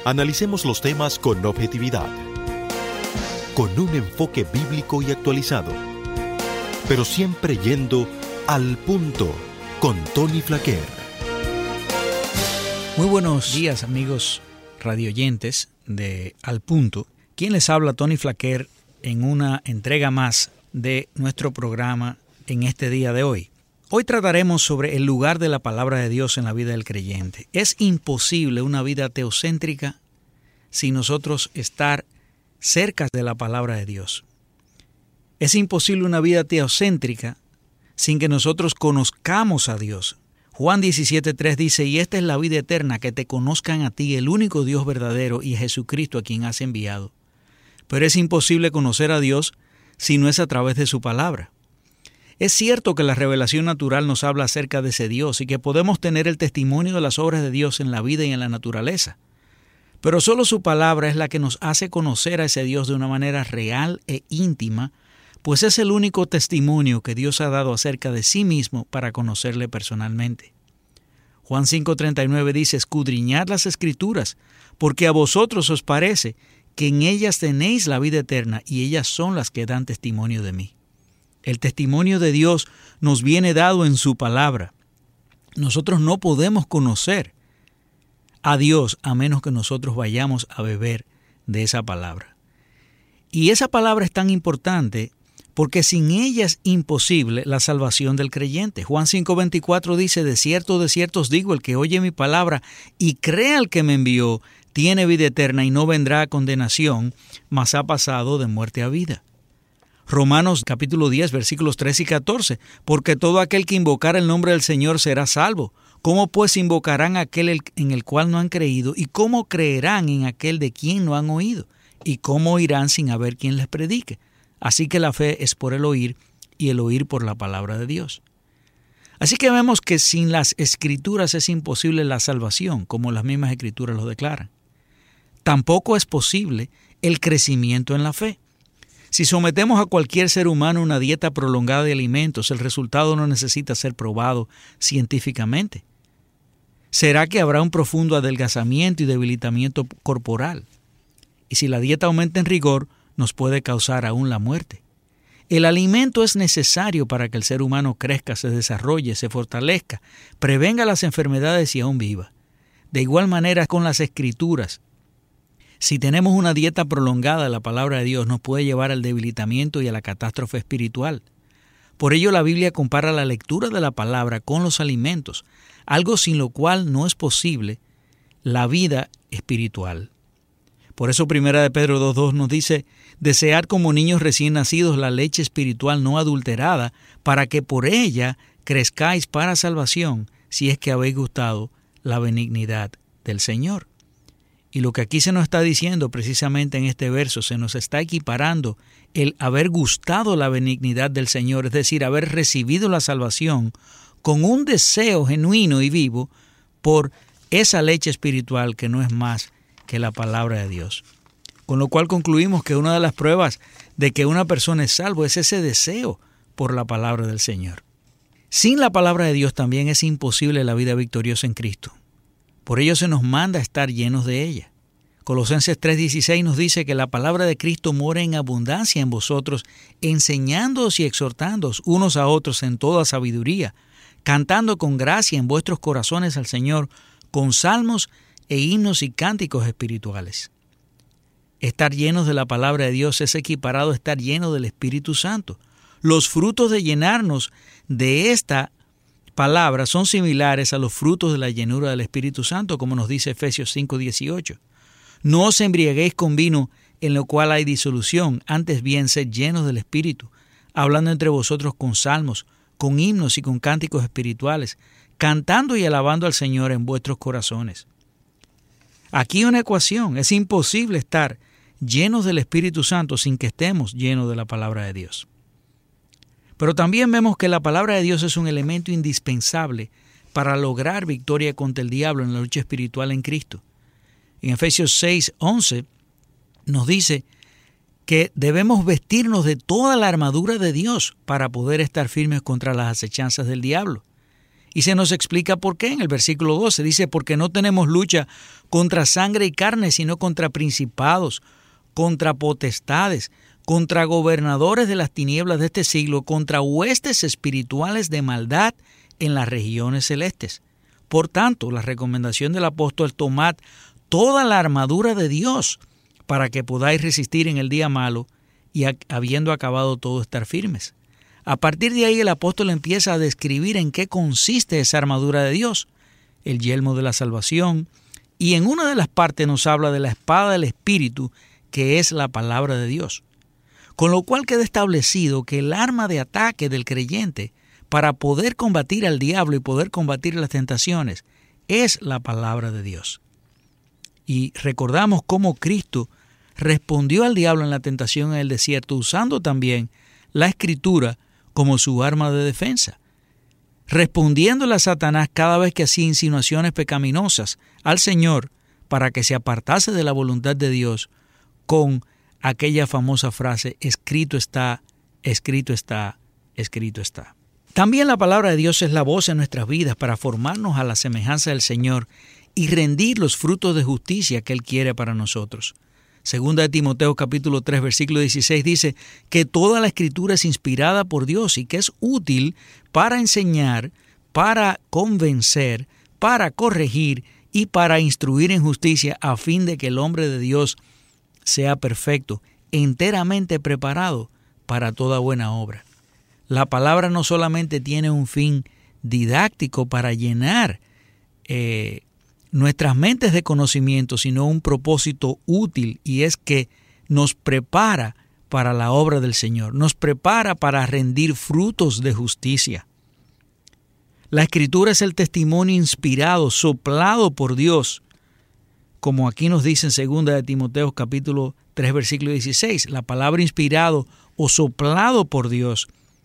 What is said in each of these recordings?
Analicemos los temas con objetividad, con un enfoque bíblico y actualizado, pero siempre yendo al punto con Tony Flaquer. Muy buenos días, amigos radioyentes de Al Punto. Quien les habla, Tony Flaquer, en una entrega más de nuestro programa en este día de hoy. Hoy trataremos sobre el lugar de la palabra de Dios en la vida del creyente. Es imposible una vida teocéntrica sin nosotros estar cerca de la palabra de Dios. Es imposible una vida teocéntrica sin que nosotros conozcamos a Dios. Juan 17:3 dice, y esta es la vida eterna, que te conozcan a ti, el único Dios verdadero, y a Jesucristo a quien has enviado. Pero es imposible conocer a Dios si no es a través de su palabra. Es cierto que la revelación natural nos habla acerca de ese Dios y que podemos tener el testimonio de las obras de Dios en la vida y en la naturaleza. Pero solo su palabra es la que nos hace conocer a ese Dios de una manera real e íntima, pues es el único testimonio que Dios ha dado acerca de sí mismo para conocerle personalmente. Juan 5:39 dice, escudriñad las Escrituras, porque a vosotros os parece que en ellas tenéis la vida eterna y ellas son las que dan testimonio de mí. El testimonio de Dios nos viene dado en su palabra. Nosotros no podemos conocer a Dios a menos que nosotros vayamos a beber de esa palabra. Y esa palabra es tan importante porque sin ella es imposible la salvación del creyente. Juan 5:24 dice, de cierto os digo, el que oye mi palabra y cree al que me envió, tiene vida eterna y no vendrá a condenación, mas ha pasado de muerte a vida. Romanos capítulo 10, versículos 13 y 14, porque todo aquel que invocar el nombre del Señor será salvo. ¿Cómo pues invocarán a aquel en el cual no han creído? ¿Y cómo creerán en aquel de quien no han oído? ¿Y cómo oirán sin haber quien les predique? Así que la fe es por el oír y el oír por la palabra de Dios. Así que vemos que sin las Escrituras es imposible la salvación, como las mismas Escrituras lo declaran. Tampoco es posible el crecimiento en la fe. Si sometemos a cualquier ser humano a una dieta prolongada de alimentos, el resultado no necesita ser probado científicamente. ¿Será que habrá un profundo adelgazamiento y debilitamiento corporal? Y si la dieta aumenta en rigor, nos puede causar aún la muerte. El alimento es necesario para que el ser humano crezca, se desarrolle, se fortalezca, prevenga las enfermedades y aún viva. De igual manera con las Escrituras. Si tenemos una dieta prolongada de la palabra de Dios, nos puede llevar al debilitamiento y a la catástrofe espiritual. Por ello, la Biblia compara la lectura de la palabra con los alimentos, algo sin lo cual no es posible la vida espiritual. Por eso, 1 Pedro 2:2 nos dice, desead como niños recién nacidos la leche espiritual no adulterada, para que por ella crezcáis para salvación, si es que habéis gustado la benignidad del Señor. Y lo que aquí se nos está diciendo precisamente en este verso, se nos está equiparando el haber gustado la benignidad del Señor, es decir, haber recibido la salvación con un deseo genuino y vivo por esa leche espiritual que no es más que la palabra de Dios. Con lo cual concluimos que una de las pruebas de que una persona es salvo es ese deseo por la palabra del Señor. Sin la palabra de Dios también es imposible la vida victoriosa en Cristo. Por ello se nos manda a estar llenos de ella. Colosenses 3:16 nos dice que la palabra de Cristo mora en abundancia en vosotros, enseñándoos y exhortándoos unos a otros en toda sabiduría, cantando con gracia en vuestros corazones al Señor, con salmos e himnos y cánticos espirituales. Estar llenos de la palabra de Dios es equiparado a estar llenos del Espíritu Santo. Los frutos de llenarnos de esta palabras son similares a los frutos de la llenura del Espíritu Santo, como nos dice Efesios 5:18. No os embriaguéis con vino en lo cual hay disolución, antes bien sed llenos del Espíritu, hablando entre vosotros con salmos, con himnos y con cánticos espirituales, cantando y alabando al Señor en vuestros corazones. Aquí una ecuación, es imposible estar llenos del Espíritu Santo sin que estemos llenos de la palabra de Dios. Pero también vemos que la palabra de Dios es un elemento indispensable para lograr victoria contra el diablo en la lucha espiritual en Cristo. En Efesios 6:11 nos dice que debemos vestirnos de toda la armadura de Dios para poder estar firmes contra las acechanzas del diablo. Y se nos explica por qué en el versículo 12. Dice, porque no tenemos lucha contra sangre y carne, sino contra principados, contra potestades, contra gobernadores de las tinieblas de este siglo, contra huestes espirituales de maldad en las regiones celestes. Por tanto, la recomendación del apóstol, tomad toda la armadura de Dios para que podáis resistir en el día malo y habiendo acabado todo estar firmes. A partir de ahí el apóstol empieza a describir en qué consiste esa armadura de Dios, el yelmo de la salvación, y en una de las partes nos habla de la espada del Espíritu, que es la palabra de Dios. Con lo cual queda establecido que el arma de ataque del creyente para poder combatir al diablo y poder combatir las tentaciones es la palabra de Dios. Y recordamos cómo Cristo respondió al diablo en la tentación en el desierto usando también la Escritura como su arma de defensa, respondiéndole a Satanás cada vez que hacía insinuaciones pecaminosas al Señor para que se apartase de la voluntad de Dios con aquella famosa frase, escrito está, escrito está, escrito está. También la palabra de Dios es la voz en nuestras vidas para formarnos a la semejanza del Señor y rendir los frutos de justicia que Él quiere para nosotros. Segunda de Timoteo capítulo 3 versículo 16 dice que toda la Escritura es inspirada por Dios y que es útil para enseñar, para convencer, para corregir y para instruir en justicia a fin de que el hombre de Dios sea perfecto, enteramente preparado para toda buena obra. La palabra no solamente tiene un fin didáctico para llenar nuestras mentes de conocimiento, sino un propósito útil, y es que nos prepara para la obra del Señor, nos prepara para rendir frutos de justicia. La Escritura es el testimonio inspirado, soplado por Dios, como aquí nos dice en 2 de Timoteo capítulo 3 versículo 16, la palabra inspirado o soplado por Dios.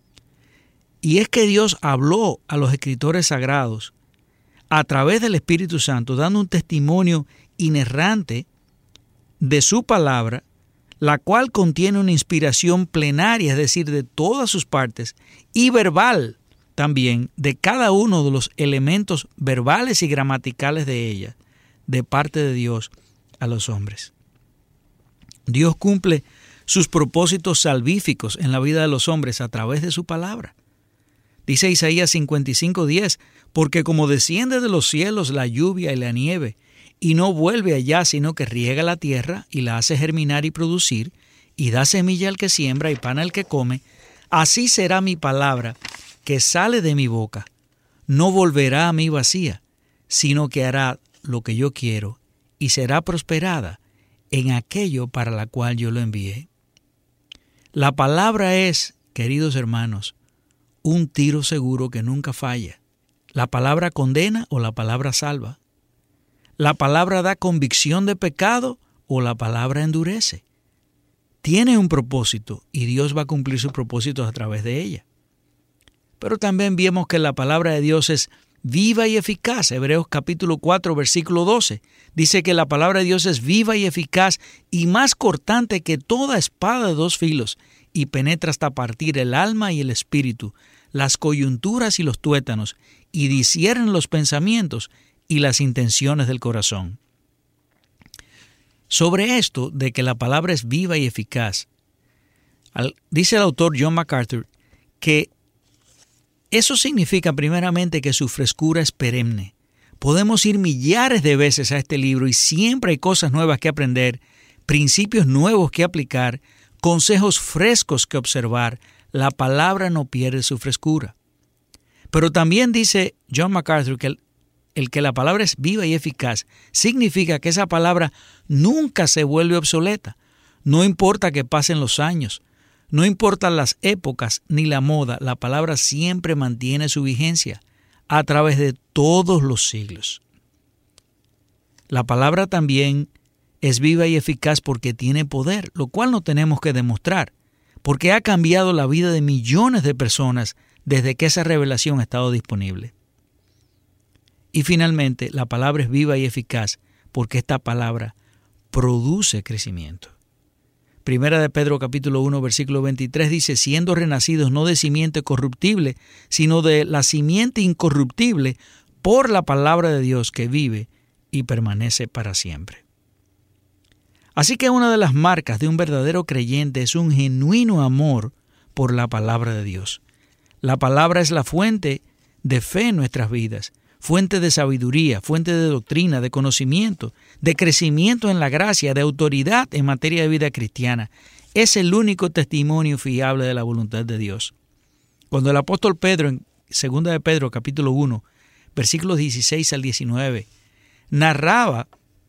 Y es que Dios habló a los escritores sagrados a través del Espíritu Santo, dando un testimonio inerrante de su palabra, la cual contiene una inspiración plenaria, es decir, de todas sus partes, y verbal también, de cada uno de los elementos verbales y gramaticales de ella, de parte de Dios a los hombres. Dios cumple sus propósitos salvíficos en la vida de los hombres a través de su palabra. Dice Isaías 55:10, porque como desciende de los cielos la lluvia y la nieve, y no vuelve allá, sino que riega la tierra y la hace germinar y producir, y da semilla al que siembra y pan al que come, así será mi palabra que sale de mi boca. No volverá a mí vacía, sino que hará lo que yo quiero, y será prosperada en aquello para la cual yo lo envié. La palabra es, queridos hermanos, un tiro seguro que nunca falla. La palabra condena o la palabra salva. La palabra da convicción de pecado o la palabra endurece. Tiene un propósito y Dios va a cumplir sus propósitos a través de ella. Pero también vemos que la palabra de Dios es viva y eficaz. Hebreos capítulo 4 versículo 12 dice que la palabra de Dios es viva y eficaz y más cortante que toda espada de dos filos, y penetra hasta partir el alma y el espíritu, las coyunturas y los tuétanos, y discierne los pensamientos y las intenciones del corazón. Sobre esto de que la palabra es viva y eficaz, dice el autor John MacArthur que eso significa primeramente que su frescura es perenne. Podemos ir millares de veces a este libro y siempre hay cosas nuevas que aprender, principios nuevos que aplicar, consejos frescos que observar. La palabra no pierde su frescura. Pero también dice John MacArthur que el que la palabra es viva y eficaz significa que esa palabra nunca se vuelve obsoleta. No importa que pasen los años, no importan las épocas ni la moda, la palabra siempre mantiene su vigencia a través de todos los siglos. La palabra también es viva y eficaz porque tiene poder, lo cual no tenemos que demostrar, porque ha cambiado la vida de millones de personas desde que esa revelación ha estado disponible. Y finalmente, la palabra es viva y eficaz porque esta palabra produce crecimiento. Primera de Pedro capítulo 1 versículo 23 dice, siendo renacidos no de simiente corruptible, sino de la simiente incorruptible por la palabra de Dios que vive y permanece para siempre. Así que una de las marcas de un verdadero creyente es un genuino amor por la palabra de Dios. La palabra es la fuente de fe en nuestras vidas, fuente de sabiduría, fuente de doctrina, de conocimiento, de crecimiento en la gracia, de autoridad en materia de vida cristiana. Es el único testimonio fiable de la voluntad de Dios. Cuando el apóstol Pedro, en 2 de Pedro, capítulo 1, versículos 16 al 19, narraba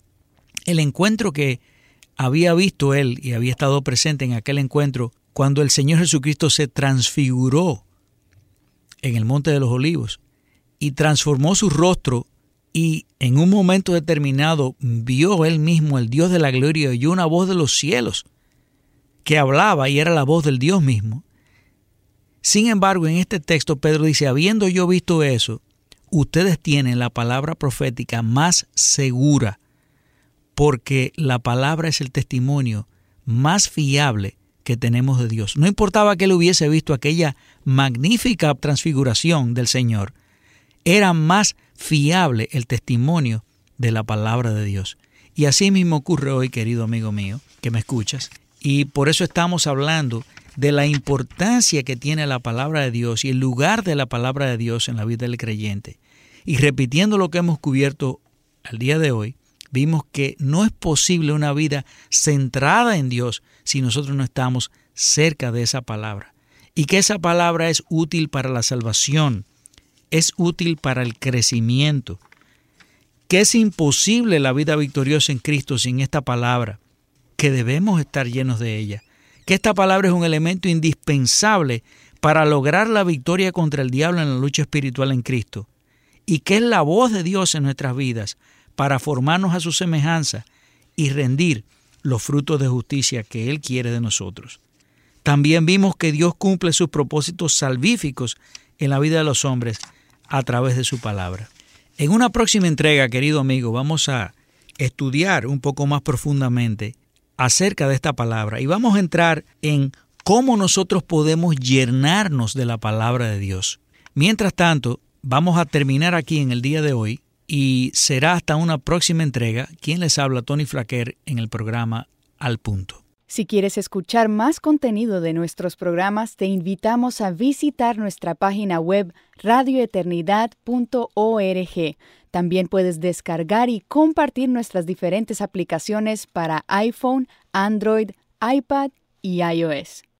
el encuentro que había visto él y había estado presente en aquel encuentro cuando el Señor Jesucristo se transfiguró en el Monte de los Olivos y transformó su rostro, y en un momento determinado vio él mismo el Dios de la gloria y oyó una voz de los cielos que hablaba y era la voz del Dios mismo. Sin embargo, en este texto Pedro dice, habiendo yo visto eso, ustedes tienen la palabra profética más segura, porque la palabra es el testimonio más fiable que tenemos de Dios. No importaba que él hubiese visto aquella magnífica transfiguración del Señor, era más fiable el testimonio de la palabra de Dios. Y así mismo ocurre hoy, querido amigo mío, que me escuchas. Y por eso estamos hablando de la importancia que tiene la palabra de Dios y el lugar de la palabra de Dios en la vida del creyente. Y repitiendo lo que hemos cubierto al día de hoy, vimos que no es posible una vida centrada en Dios si nosotros no estamos cerca de esa palabra. Y que esa palabra es útil para la salvación, es útil para el crecimiento, que es imposible la vida victoriosa en Cristo sin esta palabra, que debemos estar llenos de ella, que esta palabra es un elemento indispensable para lograr la victoria contra el diablo en la lucha espiritual en Cristo, y que es la voz de Dios en nuestras vidas para formarnos a su semejanza y rendir los frutos de justicia que Él quiere de nosotros. También vimos que Dios cumple sus propósitos salvíficos en la vida de los hombres a través de su palabra. En una próxima entrega, querido amigo, vamos a estudiar un poco más profundamente acerca de esta palabra y vamos a entrar en cómo nosotros podemos llenarnos de la palabra de Dios. Mientras tanto, vamos a terminar aquí en el día de hoy y será hasta una próxima entrega. Quien les habla, Tony Flaquer, en el programa Al Punto. Si quieres escuchar más contenido de nuestros programas, te invitamos a visitar nuestra página web radioeternidad.org. También puedes descargar y compartir nuestras diferentes aplicaciones para iPhone, Android, iPad y iOS.